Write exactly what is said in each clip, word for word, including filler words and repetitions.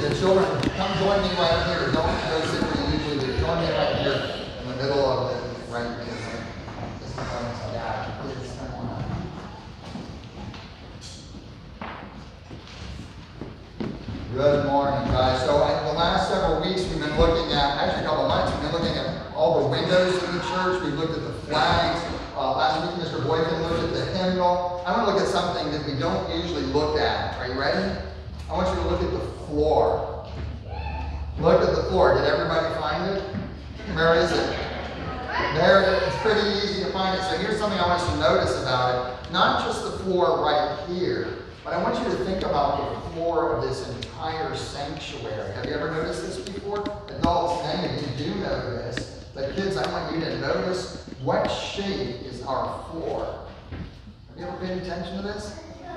the children, come join me right here. Don't go sit where you usually do. Join me right here in the middle of it, right here. This is my dad. Kids, come on. Good morning, guys. So in the last several weeks, we've been looking at, actually a couple of months, we've been looking at all the windows in the church. We've looked at the flags. Uh, last week, Mister Boykin looked at the hymnal. I want to look at something that we don't usually look at. Are you ready? I want you to look at the floor. Look at the floor. Did everybody find it? Where is it? There it is. It's pretty easy to find it. So here's something I want you to notice about it. Not just the floor right here, but I want you to think about the floor of this entire sanctuary. Have you ever noticed this before? Adults, many of you do know this. But kids, I want you to notice what shape is our floor. Have you ever paid attention to this?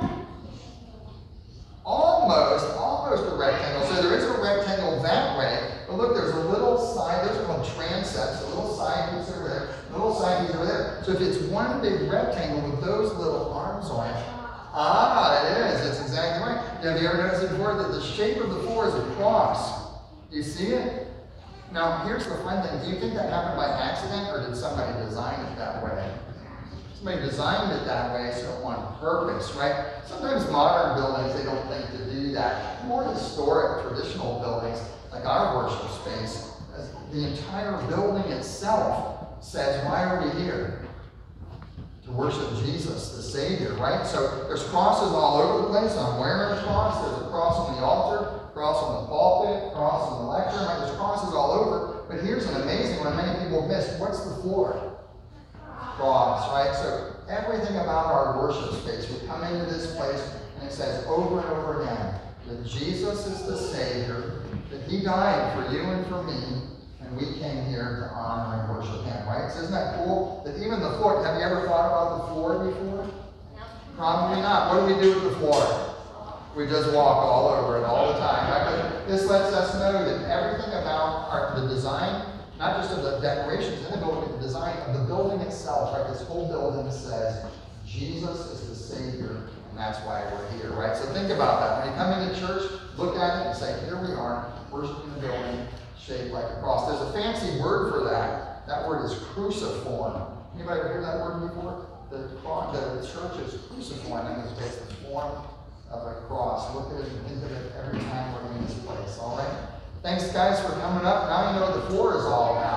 Almost, almost a rectangle. So there is a rectangle that way, but look, there's a little side, those are called transepts, a little side piece over there, a little side piece over there. So if it's one big rectangle with those little arms on it, ah, it is, that's exactly right. Have you ever noticed before that the shape of the floor is a cross? Do you see it? Now, here's the fun thing. Do you think that happened by accident, or did somebody design it that way? Somebody designed it that way, so on purpose, right? Sometimes modern buildings, they don't think to do that. More historic, traditional buildings, like our worship space, the entire building itself says, why are we here? To worship Jesus, the Savior, right? So there's crosses all over the place. I'm wearing a cross. There's a cross on the altar, cross on the pulpit, cross on the lectern. Right? There's crosses all over. But here's an amazing one many people miss. What's the floor? Cross, right? So everything about our worship space, we come into this place and it says over and over again that Jesus is the Savior, that He died for you and for me, and we came here to honor and worship Him, right? So isn't that cool? That even the floor, have you ever thought about the floor before? No. Probably not. What do we do with the floor? We just walk all over it all the time, right? But this lets us know that everything about our, the design, not just of the decorations in the building, but the design of the building itself, right? This whole building says, Jesus is the Savior, and that's why we're here, right? So think about that. When you come into church, look at it and say, here we are, worshiping the building, shaped like a cross. There's a fancy word for that. That word is cruciform. Anybody ever hear that word before? The, the church is cruciform, and it's the form of a cross. Look at it and think of it every time we're in this place, all right? Thanks, guys, for coming up. Now you know what the floor is all about.